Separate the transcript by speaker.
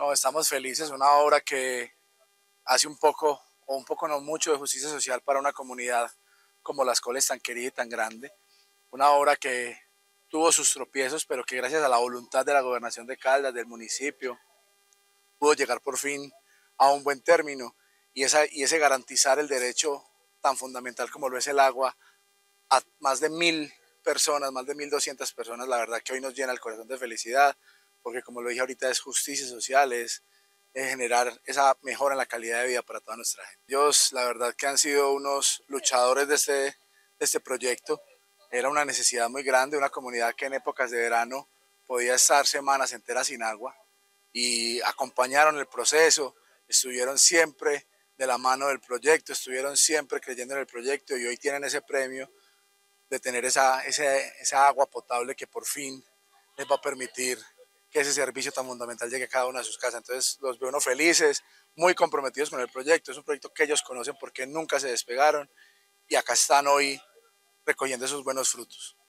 Speaker 1: No, estamos felices, una obra que hace un poco, o un poco no mucho, de justicia social para una comunidad como Las Coles, tan querida y tan grande. Una obra que tuvo sus tropiezos, pero que gracias a la voluntad de la gobernación de Caldas, del municipio, pudo llegar por fin a un buen término y ese garantizar el derecho tan fundamental como lo es el agua a más de 1000 personas, más de 1200 personas, la verdad que hoy nos llena el corazón de felicidad, porque como lo dije ahorita es justicia social, es generar esa mejora en la calidad de vida para toda nuestra gente. Ellos la verdad que han sido unos luchadores de este proyecto, era una necesidad muy grande, una comunidad que en épocas de verano podía estar semanas enteras sin agua y acompañaron el proceso, estuvieron siempre de la mano del proyecto, estuvieron siempre creyendo en el proyecto y hoy tienen ese premio de tener esa agua potable que por fin les va a permitir que ese servicio tan fundamental llegue a cada una de sus casas. Entonces los veo unos felices, muy comprometidos con el proyecto. Es un proyecto que ellos conocen porque nunca se despegaron y acá están hoy recogiendo esos buenos frutos.